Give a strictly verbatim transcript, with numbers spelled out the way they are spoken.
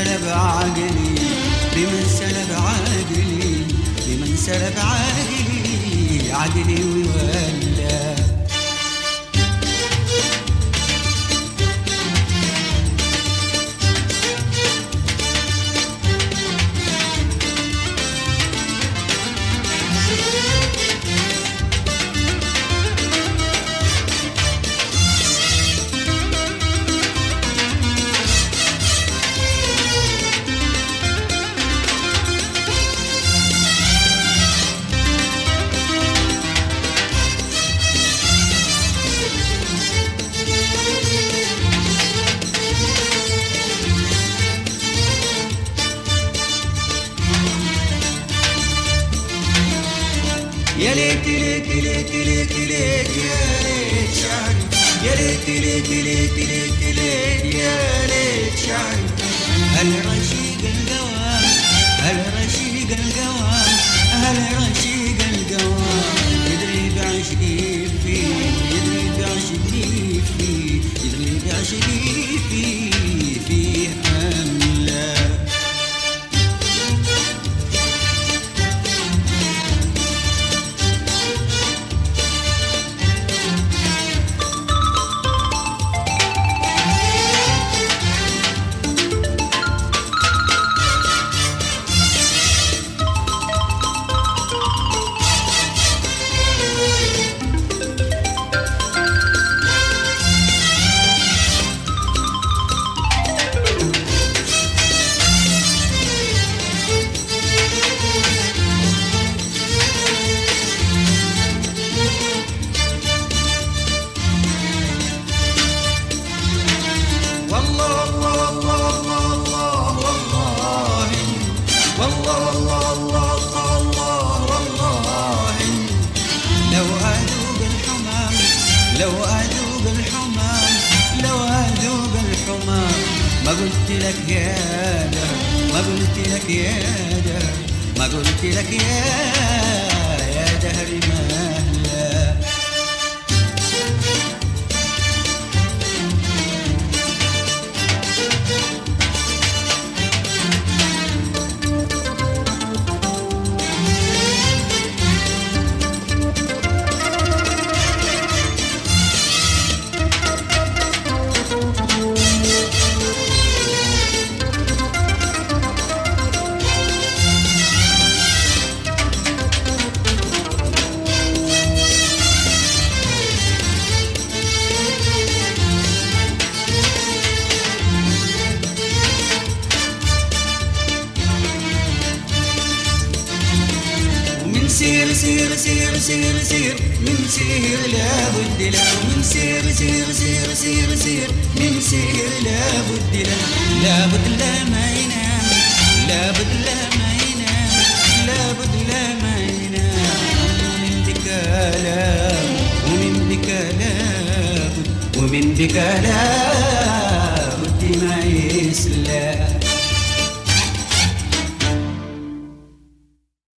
سلب عقلي بمن سلب عقلي بمن سلب عقلي عقلي ويولى يا ليت ليت ليت ليت ليت يا ليت شعري يا ليت ليت ليت ليت ليت يا ليت شعري هل رشيق القوام هل رشيق القوام هل رشيق القوام يدري بعشقي فيه يدري بعشقي فيه يدري بعشقي فيه فيه أملا لو أذوق الحمام لو أذوق الحمام ما قلت لك يا دهر ما قلت لك يا دهر ما قلت لك يا يا دهر مهلا سير سير سير سير سير من سير لابد له من سير سير سير سير سير من سير لابد له لابد لا ما ينام لابد لا ما ينام لابد لا ما ينام ومن بك لابد ومن بك لابد ومن بك لابد ما يسلم